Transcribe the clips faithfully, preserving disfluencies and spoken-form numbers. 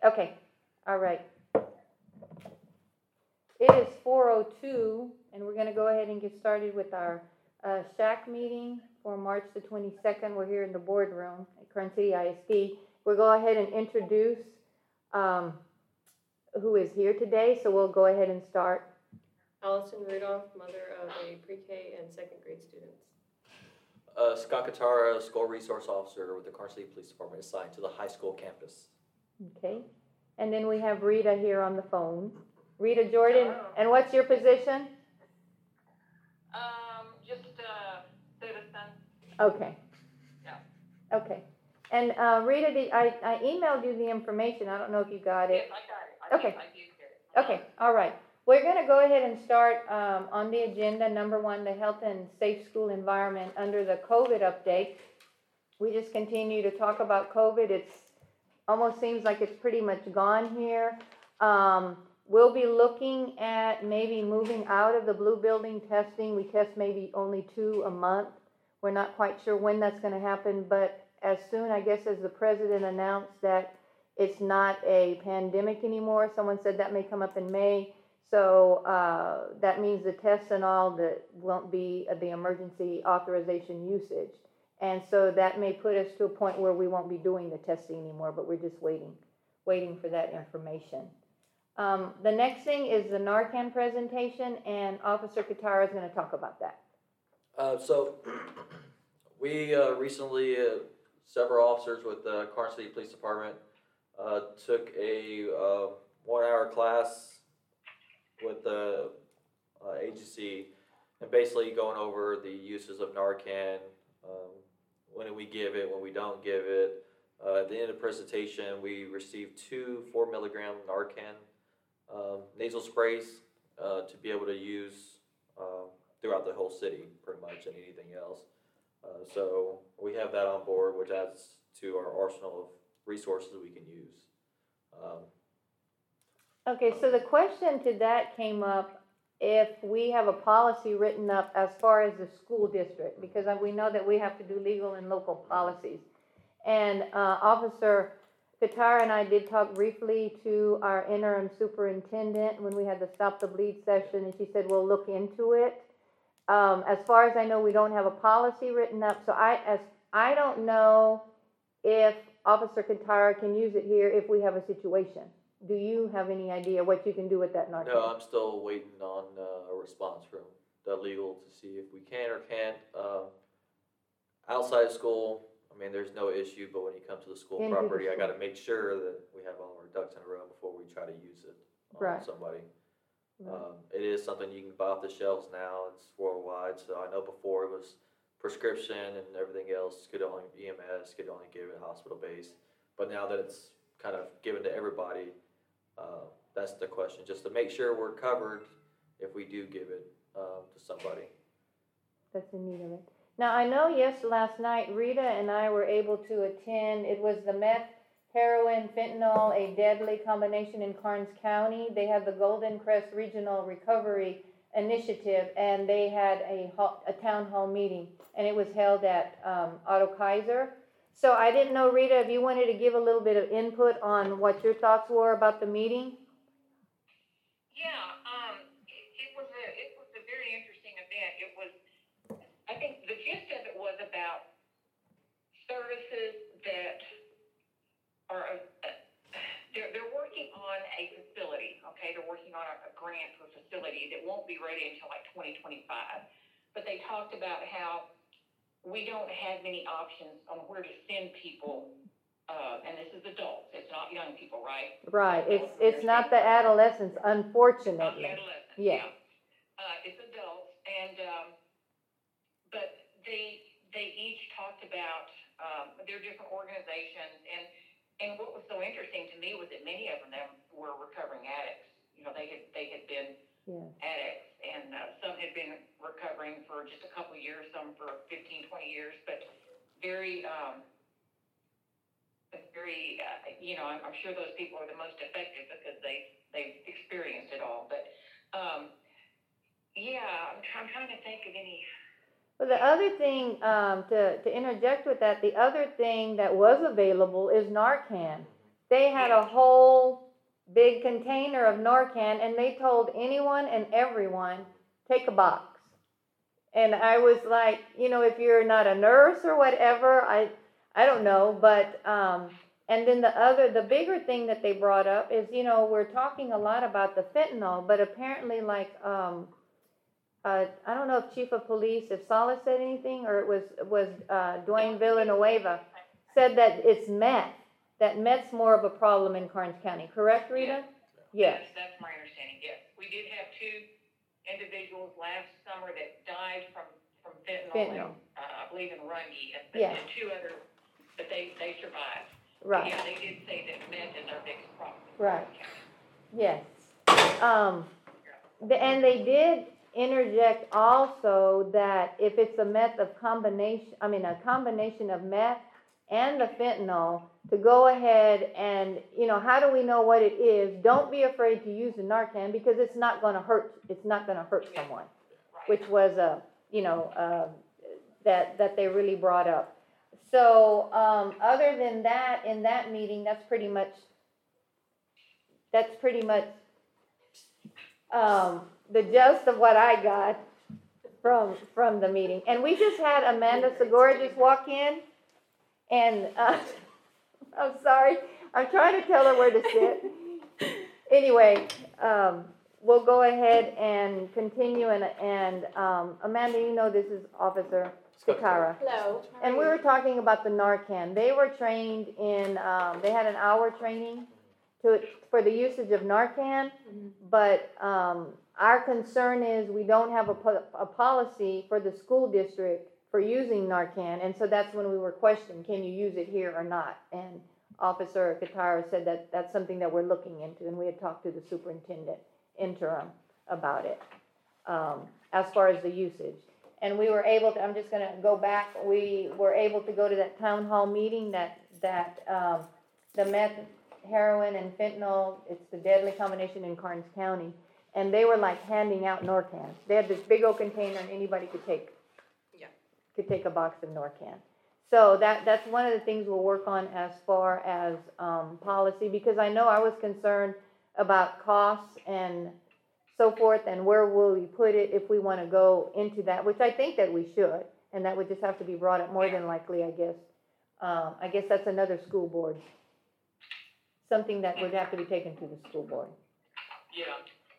Okay, all right. It is four oh two, and we're gonna go ahead and get started with our, uh, S A C meeting for March the twenty-second. We're here in the boardroom at Kern City I S D. We'll go ahead and introduce, um, who is here today, so we'll go ahead and start. Allison Rudolph, mother of a pre-K and second grade students. Uh, Scott Katara, School Resource Officer with the Kern City Police Department, assigned to the high school campus. Okay, and then we have Rita here on the phone. Rita Jordan, Hello. and what's your position? Um, just a citizen. Okay. Yeah. Okay, and, uh, Rita, the, I, I emailed you the information, I don't know if you got it. Yes, I got it. I Okay. did, I did get it. Okay, all right. We're gonna go ahead and start, um, on the agenda, number one, the health and safe school environment under the COVID update. We just continue to talk about COVID. It's, almost seems like it's pretty much gone here. Um, we'll be looking at maybe moving out of the blue building testing. We test maybe only two a month. We're not quite sure when that's gonna happen, but as soon, I guess, as the president announced that it's not a pandemic anymore, someone said that may come up in May. So uh, that means the tests and all that won't be the emergency authorization usage. And so that may put us to a point where we won't be doing the testing anymore, but we're just waiting, waiting for that information. Um, the next thing is the Narcan presentation, and Officer Katara is going to talk about that. Uh, so, we uh, recently, uh, several officers with the Kern City Police Department uh, took a uh, one-hour class with the uh, agency, and basically going over the uses of Narcan, um, when we give it, when we don't give it. Uh, at the end of the presentation, we received two four milligram Narcan um, nasal sprays uh, to be able to use uh, throughout the whole city, pretty much, and anything else. Uh, so we have that on board, which adds to our arsenal of resources we can use. Um, Okay, so the question to that came up if we have a policy written up as far as the school district, because we know that we have to do legal and local policies. And uh, Officer Katara and I did talk briefly to our interim superintendent when we had the Stop the Bleed session, and she said, we'll look into it. Um, as far as I know, we don't have a policy written up, so I, as, I don't know if Officer Katara can use it here if we have a situation. Do you have any idea what you can do with that Narcan? No, I'm still waiting on uh, a response from the legal to see if we can or can't. Um, outside of school, I mean, there's no issue, but when you come to the school Into the property, I school. got to make sure that we have all our ducks in a row before we try to use it on Right. somebody. Right. Um, it is something you can buy off the shelves now. It's worldwide, so I know before it was prescription and everything else could only E M S could only give it hospital based, but now that it's kind of given to everybody. Uh, that's the question, just to make sure we're covered if we do give it um, to somebody. That's in need of it. Now, I know, yes, last night, Rita and I were able to attend, it was the meth, heroin, fentanyl, a deadly combination in Karnes County. They had the Golden Crest Regional Recovery Initiative, and they had a, a town hall meeting, and it was held at um, Otto Kaiser. So I didn't know, Rita, if you wanted to give a little bit of input on what your thoughts were about the meeting? Yeah, um, it, it was a, it was a very interesting event. It was, I think the gist of it was about services that are, uh, they're, they're working on a facility, okay? They're working on a, a grant for a facility that won't be ready until like twenty twenty-five. But they talked about how we don't have many options on where to send people, uh, and this is adults, it's not young people, right? Right, it's, Adults it's not the understand. adolescents, Not unfortunately. adolescents, Yeah. yeah. Uh, it's adults, and, um, but they, they each talked about, um, their different organizations, and, and what was so interesting to me was that many of them were recovering addicts. You know, they had, they had been Yeah. addicts, and uh, some had been recovering for just a couple of years, some for fifteen, twenty years, but very, um, very, uh, you know, I'm, I'm sure those people are the most effective because they, they've experienced it all, but, um, yeah, I'm, try- I'm trying to think of any. Well, the other thing, um, to, to interject with that, the other thing that was available is Narcan. they had a whole big container of Narcan, and they told anyone and everyone, take a box. And I was like, you know, if you're not a nurse or whatever, I, I don't know, but, um, and then the other, the bigger thing that they brought up is, you know, we're talking a lot about the fentanyl, but apparently like, um, uh, I don't know if Chief of Police, if Salas said anything, or it was, was, uh, Dwayne Villanueva, said that it's meth, that meth's more of a problem in Karnes County, correct, Rita? Yes. That's, that's my understanding, yes. We did have two individuals last summer that died from, from fentanyl, Fentanyl. and, uh, I believe in Rungy, and, Yeah. and two other, but they, they survived. Right. Yeah, they did say that meth is our biggest problem. Right. Yes. Um, the, and they did interject also that if it's a meth of combination, I mean, a combination of meth and the fentanyl, to go ahead and, you know, how do we know what it is? Don't be afraid to use the Narcan because it's not going to hurt, it's not going to hurt someone, which was a, you know, uh, that, that they really brought up. So, um, other than that, in that meeting, that's pretty much, that's pretty much, um, the gist of what I got from, from the meeting. And we just had Amanda Segura just walk in, and, uh, I'm sorry, I'm trying to tell her where to sit. Anyway, um, we'll go ahead and continue, and, and, um, Amanda, you know this is Officer Sakara. Hello. And we were talking about the Narcan. They were trained in, um, they had an hour training to, for the usage of Narcan, Mhm. but, um, our concern is we don't have a, po- a policy for the school district for using Narcan, and so that's when we were questioned, can you use it here or not? And Officer Katara said that that's something that we're looking into, and we had talked to the superintendent interim about it, um, as far as the usage. And we were able to, I'm just gonna go back, we were able to go to that town hall meeting that, that, um, the meth, heroin and fentanyl, it's the deadly combination in Karnes County. And they were like handing out Narcan. They had this big old container and anybody could take, Yeah. could take a box of Narcan. So that, that's one of the things we'll work on as far as, um, policy, because I know I was concerned about costs and so forth, and where will we put it if we want to go into that, which I think that we should, and that would just have to be brought up more than likely, I guess. Um, I guess that's another school board, something that would have to be taken to the school board. Yeah.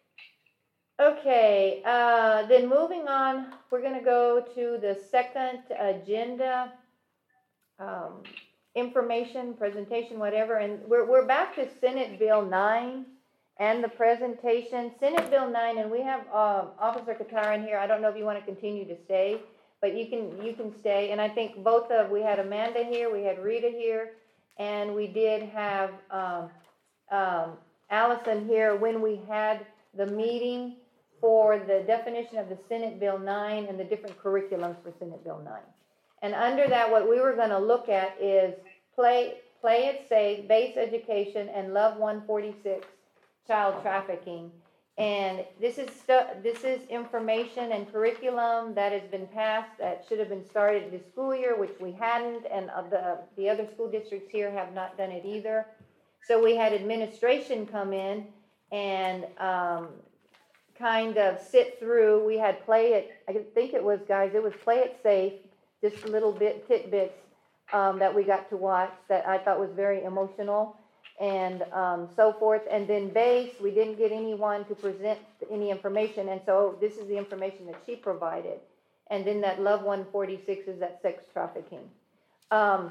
Okay, uh, then moving on, we're gonna go to the second agenda, um, information, presentation, whatever, and we're, we're back to Senate Bill nine and the presentation. Senate Bill nine, and we have, um, Officer Katara in here. I don't know if you wanna continue to stay, but you can, you can stay. And I think both of, we had Amanda here, we had Rita here, and we did have, um, um, Allison here when we had the meeting for the definition of the Senate Bill nine and the different curriculums for Senate Bill nine. And under that, what we were gonna look at is play, play it safe, base education, and Love one forty-six, child trafficking. And this is stu- this is information and curriculum that has been passed, that should have been started this school year, which we hadn't, and uh, the, the other school districts here have not done it either. So we had administration come in and, um, kind of sit through. We had play it, I think it was, guys, it was play it safe, just little bit tidbits um, that we got to watch that I thought was very emotional, and um, so forth. And then base, we didn't get anyone to present any information, and so this is the information that she provided. And then that Love one forty-six is that sex trafficking. Um,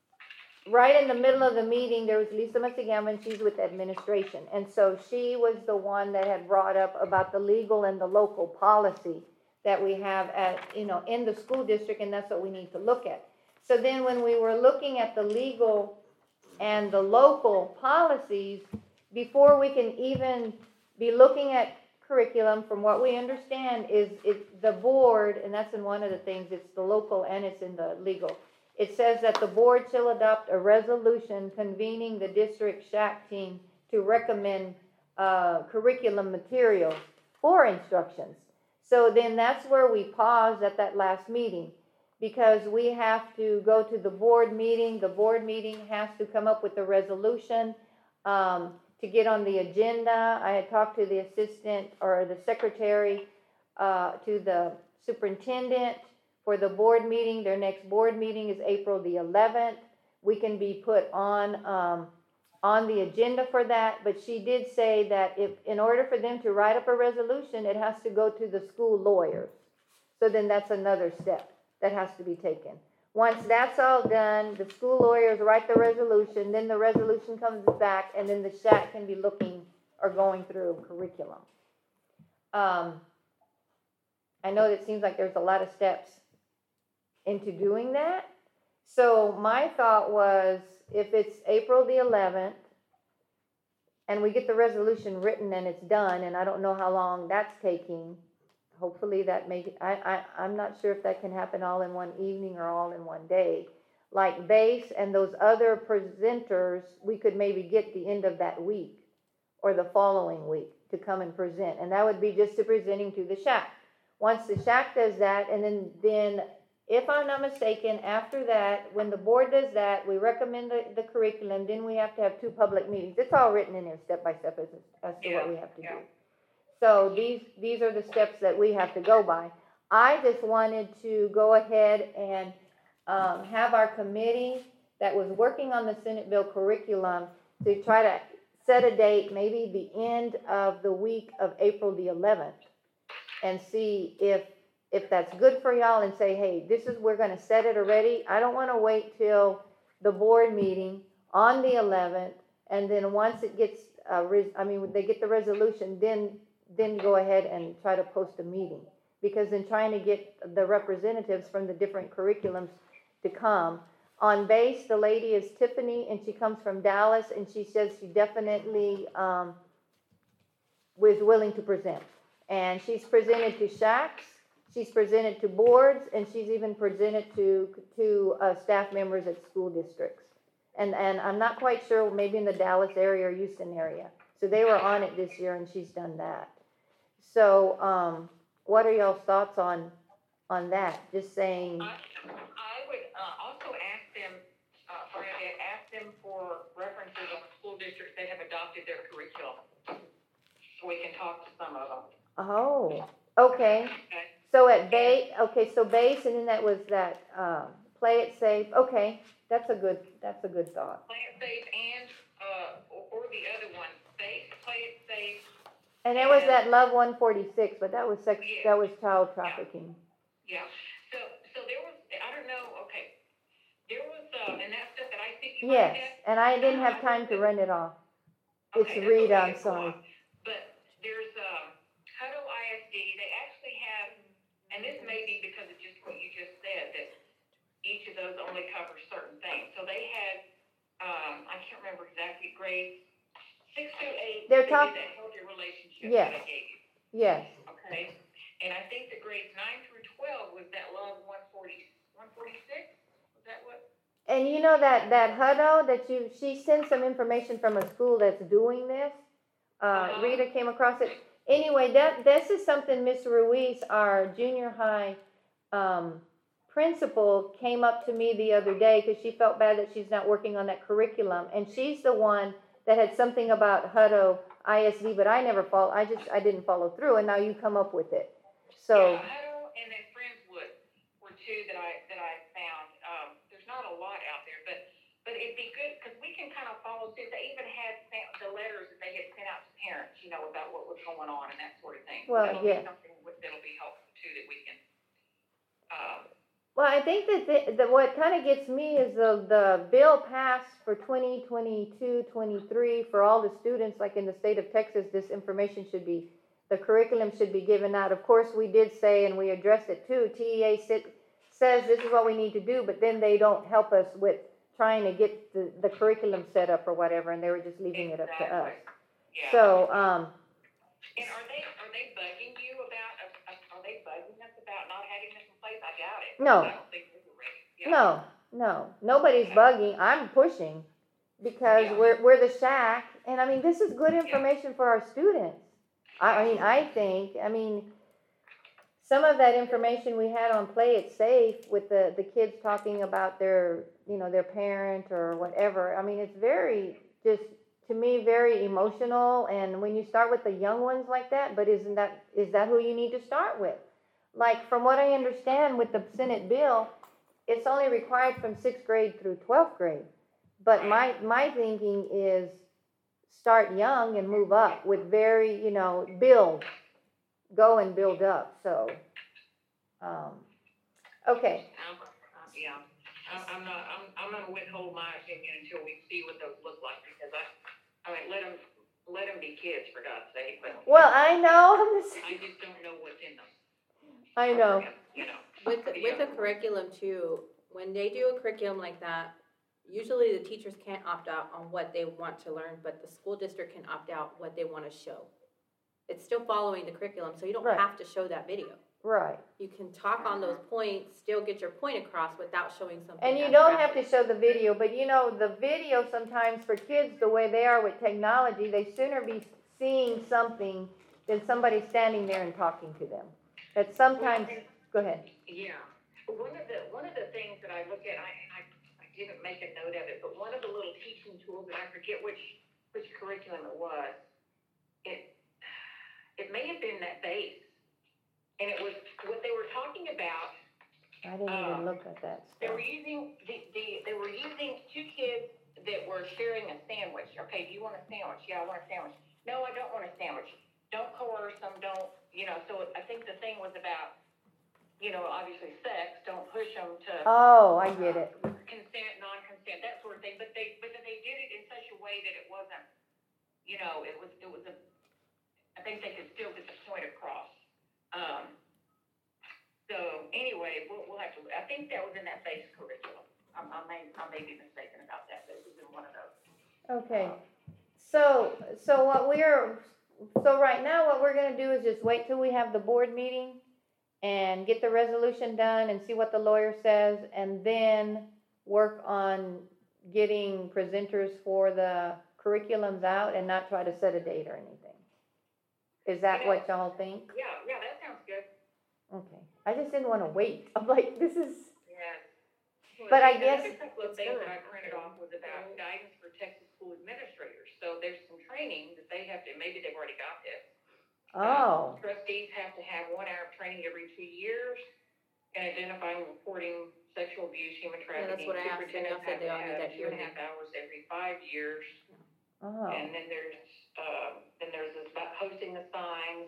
Right in the middle of the meeting, there was Lisa Matsigaman, she's with administration. And so she was the one that had brought up about the legal and the local policy that we have at, you know, in the school district, and that's what we need to look at. So then when we were looking at the legal and the local policies, before we can even be looking at curriculum, from what we understand, is it's the board, and that's in one of the things, it's the local and it's in the legal. It says that the board shall adopt a resolution convening the district S H A C team to recommend uh, curriculum materials for instructions. So then that's where we paused at that last meeting, because we have to go to the board meeting. The board meeting has to come up with a resolution um, to get on the agenda. I had talked to the assistant or the secretary, uh, to the superintendent for the board meeting. Their next board meeting is April the eleventh. We can be put on, um, on the agenda for that, but she did say that if, in order for them to write up a resolution, it has to go to the school lawyers. So then that's another step that has to be taken. Once that's all done, the school lawyers write the resolution, then the resolution comes back, and then the S H A C can be looking or going through curriculum. Um, I know that it seems like there's a lot of steps into doing that. So my thought was, if it's April the eleventh, and we get the resolution written and it's done, and I don't know how long that's taking, hopefully that may, I, I, I'm not sure if that can happen all in one evening or all in one day. Like BASE and those other presenters, we could maybe get the end of that week or the following week to come and present. And that would be just to presenting to the S H A C. Once the S H A C does that, and then, then if I'm not mistaken, after that, when the board does that, we recommend the, the curriculum, then we have to have two public meetings. It's all written in there step by step as, as to what we have to Yeah, do. So these, these are the steps that we have to go by. I just wanted to go ahead and um, have our committee that was working on the Senate bill curriculum to try to set a date, maybe the end of the week of April the eleventh, and see if if that's good for y'all, and say, hey, this is, we're gonna set it already. I don't wanna wait till the board meeting on the eleventh, and then once it gets, uh, res- I mean, they get the resolution, then, then go ahead and try to post a meeting. Because in trying to get the representatives from the different curriculums to come. On BASE, the lady is Tiffany, and she comes from Dallas, and she says she definitely, um, was willing to present. And she's presented to S H A Cs, she's presented to boards, and she's even presented to, to, uh, staff members at school districts. And, and I'm not quite sure, maybe in the Dallas area or Houston area. So they were on it this year, and she's done that. So, um, what are y'all's thoughts on, on that? Just saying, I, I would, uh, also ask them, uh, Brenda, ask them for references on school districts that have adopted their curriculum. So we can talk to some of them, oh, okay. okay? So at BASE, okay, so BASE, and then that was that, um, Play It Safe, okay, that's a good, that's a good thought. Play It Safe and, uh, or, or the other one, Safe, Play It Safe. And there was that Love one forty-six, but that was sex, Yeah. that was child trafficking. Yeah, so, so there was, I don't know, okay, there was, uh, and that's stuff that I think you Yes, might have. and I didn't have time to run it off. It's Okay, that's Rita, okay, I'm it's sorry. cool. But there's, um, Hutto I S D, they actually have, and this may be because of just what you just said, that each of those only covers certain things. So they had, um, I can't remember exactly, grades six through eight. They're they talk- did that healthy relationship Yes. that I gave you, Yes, okay? And I think the grades nine through twelve was that Love one forty, one forty-six, was that what? and you know that, that Hutto, that you, she sent some information from a school that's doing this. Uh, Uh-huh. Rita came across it. Anyway, that, this is something Miss Ruiz, our junior high, um, principal, came up to me the other day, because she felt bad that she's not working on that curriculum, and she's the one that had something about Hutto I S D, but I never follow, I just, I didn't follow through, and now you come up with it. So, Yeah, Hutto and then Friendswood were two that I, that I found. Um, there's not a lot out there, but, but it'd be good, because we can kind of follow suit. They even had sent the letters that they had sent out to parents, you know, about what was going on and that sort of thing. So Well, that'll yeah. be something with- that'll be helpful too, that we can, um, well, I think that the, the, what kind of gets me is the, the bill passed for twenty twenty-two, twenty-three, for all the students, like in the state of Texas, this information should be, the curriculum should be given out. Of course, we did say, and we addressed it too, T E A sit, says this is what we need to do, but then they don't help us with trying to get the, the curriculum set up or whatever, and they were just leaving it up to us. yeah. So, um, And are they, are they bugging you about, uh, uh, are they bugging us about not having this in place? I doubt it. No. I don't think we were ready. Yeah. no, no, nobody's bugging, I'm pushing, because Yeah. we're, we're the S H A C, and I mean, this is good information for our students. I, I mean, I think, I mean, some of that information we had on Play It Safe with the, the kids talking about their, you know, their parent or whatever, I mean, it's very just to me, very emotional, and when you start with the young ones like that, but isn't that, is that who you need to start with? Like, from what I understand with the Senate bill, it's only required from sixth grade through twelfth grade. But my, my thinking is start young and move up with very, you know, build, go and build up, so, um, okay. Um, uh, yeah, I'm, I'm not, I'm, I'm gonna withhold my opinion until we see what those look like, because I, I mean, let them, let them be kids, for God's sake, but Well, I know, I'm the I same. just don't know what's in them. I know. You know. With, the- with the curriculum too, when they do a curriculum like that, usually the teachers can't opt out on what they want to learn, but the school district can opt out what they want to show. It's still following the curriculum, so you don't Right. have to show that video. Right. You can talk on those points, still get your point across without showing something. And you as don't have graphic. to show the video, but you know, the video sometimes for kids, the way they are with technology, they sooner be seeing something than somebody standing there and talking to them. That sometimes, go ahead. Yeah, one of the, one of the things that I look at, I, I, I didn't make a note of it, but one of the little teaching tools, and I forget which, which curriculum it was, it, it may have been that base. And it was, what they were talking about, I didn't even look at that they stuff. were using, the, the, they were using two kids that were sharing a sandwich. Okay, do you want a sandwich? Yeah, I want a sandwich. No, I don't want a sandwich. Don't coerce them, don't, you know, so I think the thing was about, you know, obviously sex, don't push them to. Oh, I get it. uh, Consent, non-consent, that sort of thing, but they, but they did it in such a way that it wasn't, you know, it was, it was a, I think they could still get the point across. Um, so anyway, we'll, we'll have to, I think that was in that base curriculum. I'm, I may, I may be mistaken about that, but it was in one of those. Okay. So, so what we're, so right now what we're gonna do is just wait till we have the board meeting and get the resolution done and see what the lawyer says, and then work on getting presenters for the curriculums out and not try to set a date or anything. Is that what y'all think? Yeah, yeah, that sounds good. Okay. I just didn't wanna wait. I'm like, this is, Yeah. But I The guess- other couple of things that I printed off was about guidance for Texas school administrators. So there's some training that they have to, maybe they've already got this. oh, Trustees have to have one hour of training every two years in identifying and reporting sexual abuse, human Yeah, that's trafficking. what I asked, and y'all Superintendents said have they to all need have that two and a yearly. half hours every five years. oh. And then there's, um, then there's this about hosting the signs.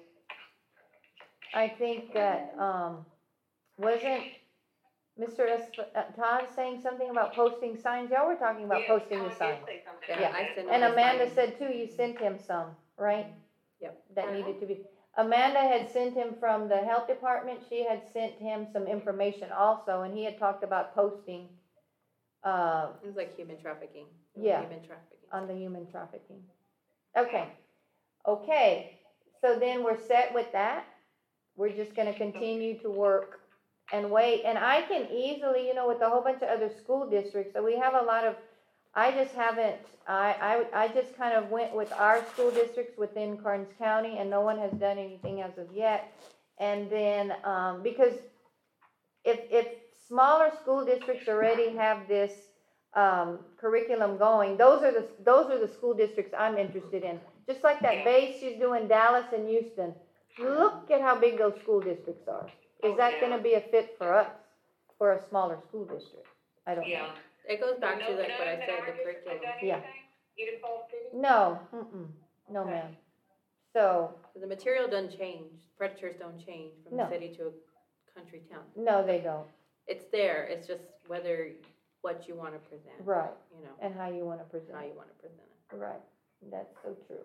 I think that, um, wasn't Mister Es- uh, Todd saying something about posting signs? Y'all were talking about Yeah, posting the Tom did signs. say something Yeah, about I that. sent And all the Amanda signs. said too, you sent him some, right? Yep. That needed to be, Amanda had sent him from the health department, she had sent him some information also, and he had talked about posting, uh, It was like human trafficking. It was Yeah. Human trafficking. on the human trafficking. Okay, okay, so then we're set with that. We're just gonna continue to work and wait, and I can easily, you know, with a whole bunch of other school districts, so we have a lot of, I just haven't, I, I, I just kind of went with our school districts within Karnes County, and no one has done anything as of yet. And then, um, because if, if smaller school districts already have this, um, curriculum going, those are the, those are the school districts I'm interested in. Just like that base she's doing Dallas and Houston, look at how big those school districts are. Is that gonna be a fit for us, for a smaller school district? I don't know. Yeah. It goes back No- to like none what I in said, our the district have curriculum. done Yeah. anything? Even Falls City? No, mm-mm, no Okay. ma'am. So, The material doesn't change, predators don't change from No. the city to a country town. no, they don't, It's there, it's just whether, what you wanna present. right, You know, and how you wanna how present you wanna present it. it, right, that's so true.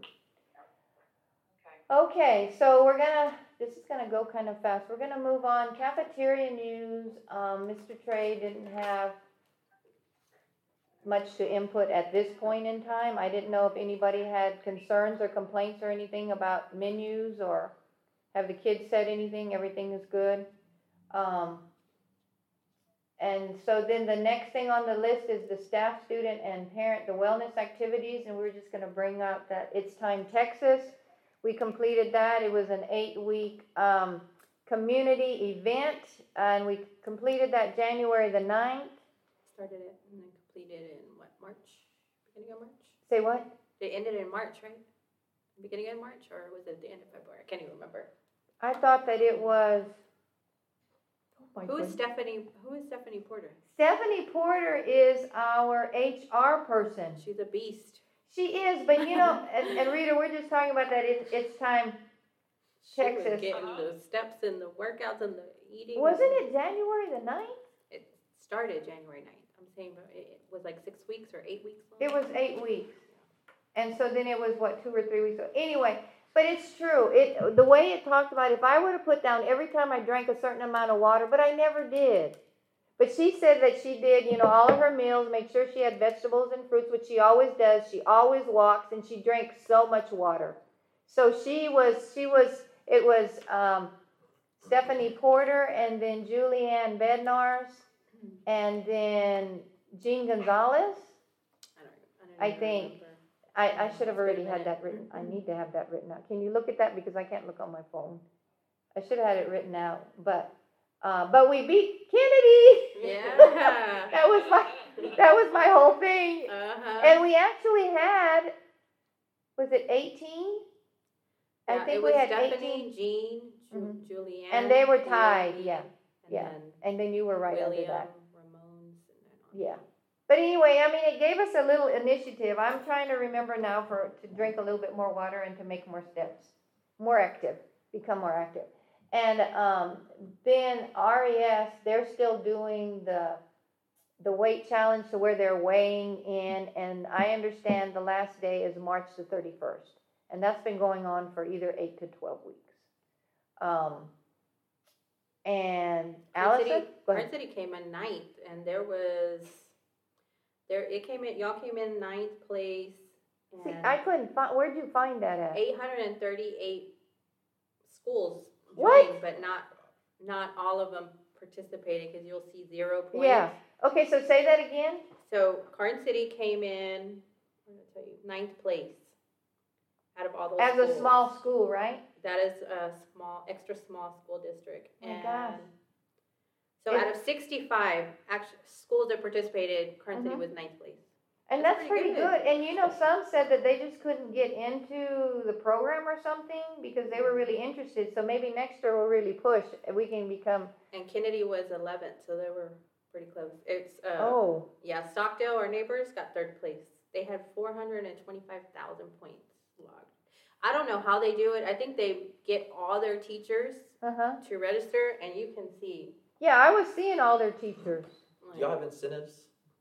Okay. Okay, so we're gonna, this is gonna go kind of fast, we're gonna move on, cafeteria news, um, Mister Trey didn't have much to input at this point in time, I didn't know if anybody had concerns or complaints or anything about menus, or have the kids said anything, everything is good? Um, and so then the next thing on the list is the staff, student, and parent, the wellness activities, and we're just gonna bring out that It's Time Texas. We completed that, it was an eight-week, um, community event, and we completed that January the ninth. Started it and then completed it in what, March? Beginning of March? Say what? It ended in March, right? Beginning of March, or was it the end of February? I can't even remember. I thought that it was. Oh my Who is goodness. Stephanie? Who is Stephanie Porter? Stephanie Porter is our H R person. She's a beast. She is, but you know, and, and Rita, we're just talking about that. It's it's time. She was Texas. getting the steps and the workouts and the eating. Wasn't it January the ninth? It started January ninth. I'm saying, but it it was like six weeks or eight weeks long. It was eight weeks. And so then it was what, two or three weeks. Anyway, but it's true. It the way it talked about, if I would have put down every time I drank a certain amount of water, but I never did. But she said that she did, you know, all of her meals, make sure she had vegetables and fruits, which she always does. She always walks, and she drank so much water. So she was, she was, it was um, Stephanie Porter, and then Julianne Bednarz, and then Jean Gonzalez. I don't, I don't I even think. remember. I, I should have It's been a already had minute. that written. I need to have that written out. Can you look at that, because I can't look on my phone. I should have had it written out, but uh, but we beat Kennedy. Yeah. That was my that was my whole thing. Uh-huh. And we actually had, was it eighteen? I Yeah, think it we was had Stephanie, eighteen, Jean, Ju- Mhm. Julianne. and they were tied. Naomi, Yeah, and yeah. then and then you were right William, under that. Ramones, and then on. Yeah. But anyway, I mean, it gave us a little initiative. I'm trying to remember now for to drink a little bit more water and to make more steps, more active, become more active. And um, then R E S, they're still doing the the weight challenge, to where they're weighing in. And I understand the last day is March the thirty-first, and that's been going on for either eight to twelve weeks. Um, and Pine City, Allison, go Pine ahead. City came in ninth, and there was, there, it came in, y'all came in ninth place. See, and I couldn't find. Where'd you find that at? eight hundred thirty-eight schools What? joined, but not, not all of them participated, because you'll see zero points. Yeah. Okay, so say that again. So Carn City came in, I'm gonna tell you, ninth place out of all those As a schools. small school, right? That is a small, extra small school district. Oh my And gosh. so Is- out of sixty-five actual schools that participated, Carn City Mhm. was ninth place. And That's that's pretty pretty good. good. And you know, some said that they just couldn't get into the program or something because they were really interested. So maybe next year we'll really push and we can become, And Kennedy was eleventh, so they were pretty close. It's, uh, oh, yeah, Stockdale, our neighbors, got third place. They had four hundred twenty-five thousand points logged. I don't know how they do it. I think they get all their teachers uh-huh. to register, and you can see. Yeah, I was seeing all their teachers. Do y'all have incentives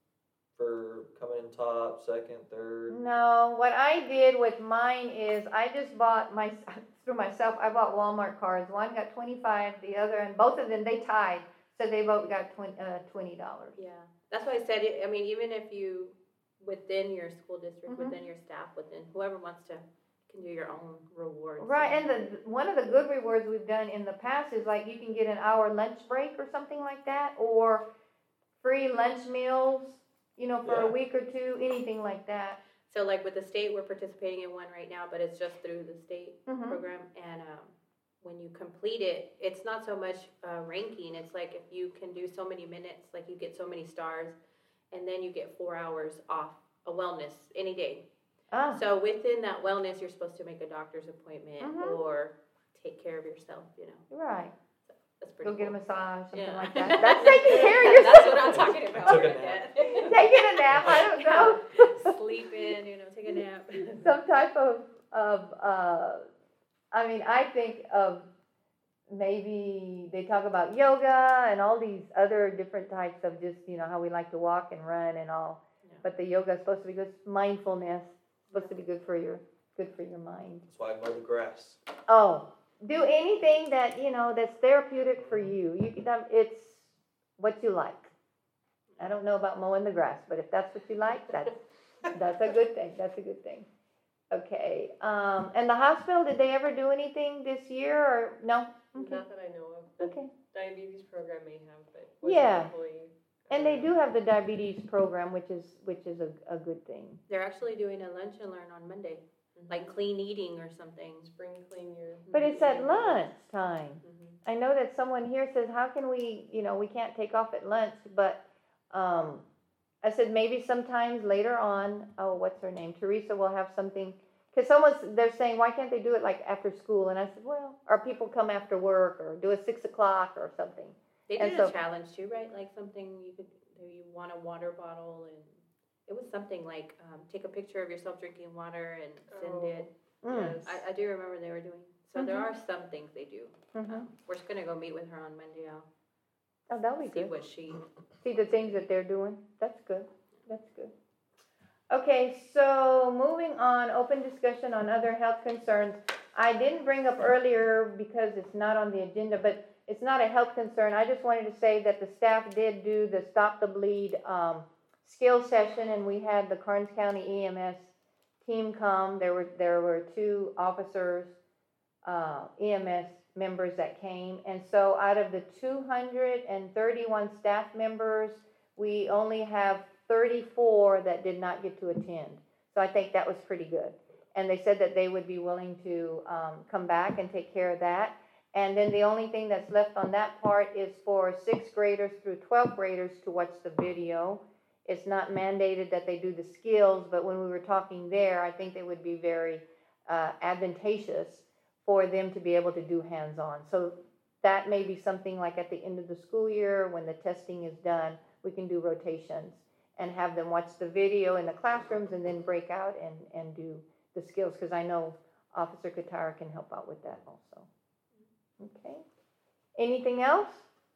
for coming in top, second, third? No, what I did with mine is I just bought my, through myself, I bought Walmart cards. One got twenty-five, the other, and both of them, they tied. So they both got twenty, uh, twenty dollars. Yeah, that's why I said, it. I mean, even if you, within your school district, Mhm. within your staff, within whoever wants to, can do your own rewards. Right, and the, one of the good rewards we've done in the past is like you can get an hour lunch break or something like that, or free lunch meals, you know, for Yeah. a week or two, anything like that. So like with the state, we're participating in one right now, but it's just through the state Mhm. program. And um, when you complete it, it's not so much uh, ranking. It's like if you can do so many minutes, like you get so many stars, and then you get four hours off a wellness any day. Ah, So within that wellness, you're supposed to make a doctor's appointment Mhm. or take care of yourself, you know. right. That's pretty Go get a cool. massage, something Yeah. like that. That's taking care of yourself. That's what I'm talking about. Took a nap. Taking a nap, I don't know. Sleep in, you know, take a nap. Some type of, of, uh, I mean, I think of maybe they talk about yoga and all these other different types of just, you know, how we like to walk and run and all. Yeah. But the yoga is supposed to be good, mindfulness, supposed to be good for your, good for your mind. That's why I mow the grass. Oh, do anything that, you know, that's therapeutic for you. You can, um, it's what you like. I don't know about mowing the grass, but if that's what you like, that's, that's a good thing. That's a good thing. Okay, um, and the hospital, did they ever do anything this year or, no? Okay, Not that I know of. The okay. diabetes program may have, but was Yeah. an employee. And they do have the diabetes program, which is, which is a, a good thing. They're actually doing a lunch and learn on Monday, like clean eating or something. Spring clean your. But it's at lunch time. Mhm. I know that someone here says, how can we, you know, we can't take off at lunch, but, um, I said, maybe sometimes later on, oh, what's her name? Teresa will have something, because someone's, they're saying, why can't they do it like after school? And I said, well, or people come after work or do it six o'clock or something. They And did a so- challenge too, right? Like something you could, you want a water bottle and it was something like, um, take a picture of yourself drinking water and send Oh. it. Mm. Yes. I, I do remember they were doing, so there Mhm. are some things they do. Mhm. Um, We're just gonna go meet with her on Monday. I'll Oh, that'll be see good. what she, See the things that they're doing. That's good. That's good. Okay, so moving on, open discussion on other health concerns. I didn't bring up earlier because it's not on the agenda, but it's not a health concern. I just wanted to say that the staff did do the Stop the Bleed um, skill session, and we had the Karnes County E M S team come. There were there were two officers, uh, E M S members that came, and so out of the two hundred thirty-one staff members, we only have thirty-four that did not get to attend. So I think that was pretty good. And they said that they would be willing to um, come back and take care of that. And then the only thing that's left on that part is for sixth graders through twelfth graders to watch the video. It's not mandated that they do the skills, but when we were talking there, I think it would be very uh, advantageous for them to be able to do hands-on. So that may be something like at the end of the school year, when the testing is done, we can do rotations and have them watch the video in the classrooms and then break out and, and do the skills, because I know Officer Katara can help out with that also. Okay. Anything else?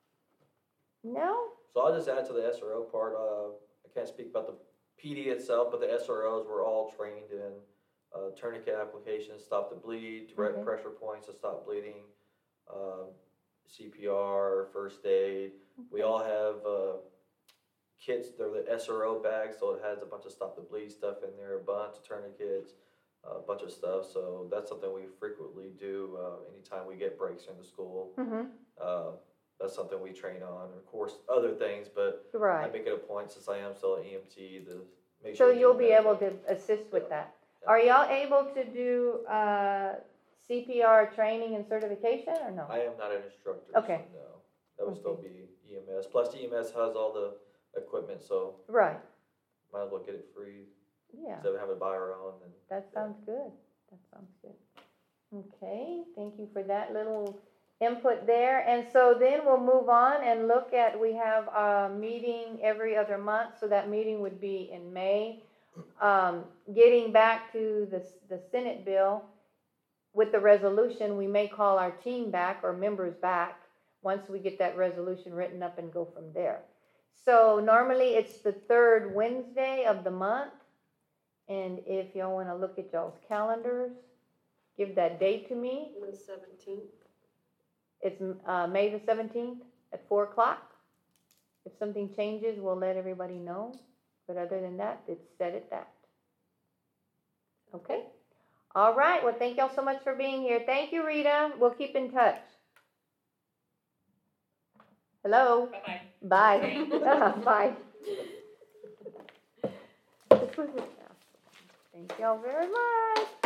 No? So I'll just add to the S R O part, uh, I can't speak about the P D itself, but the S R Os were all trained in uh, tourniquet applications, stop the bleed, direct Okay. pressure points to stop bleeding, um, C P R, first aid. We all have uh, kits, they're the S R O bags, so it has a bunch of stop the bleed stuff in there, a bunch of tourniquets, a bunch of stuff. So that's something we frequently do uh, anytime we get breaks in the school. Mm-hmm. Uh, that's something we train on. Of course, other things, but I Right. make it a point, since I am still an E M T, to make So sure. we you'll do be that. able to assist with Yeah. that. Yeah. Are y'all able to do uh, C P R training and certification or no? I am not an instructor, Okay. so no. That would still be E M S. Plus E M S has all the equipment, so Right. might as well get it free Yeah. instead of having to buy our own. And That sounds good. That sounds good. Okay, thank you for that little input there. And so then we'll move on and look at, we have a meeting every other month, so that meeting would be in May. Um, getting back to the, the Senate bill, with the resolution, we may call our team back or members back once we get that resolution written up and go from there. So normally it's the third Wednesday of the month. And if y'all want to look at y'all's calendars, give that date to me. The seventeenth. It's uh, May the seventeenth at four o'clock. If something changes, we'll let everybody know. But other than that, it's set at that. Okay? All right. Well, thank y'all so much for being here. Thank you, Rita. We'll keep in touch. Hello? Bye-bye. Bye. Bye. This was it. Thank y'all very much.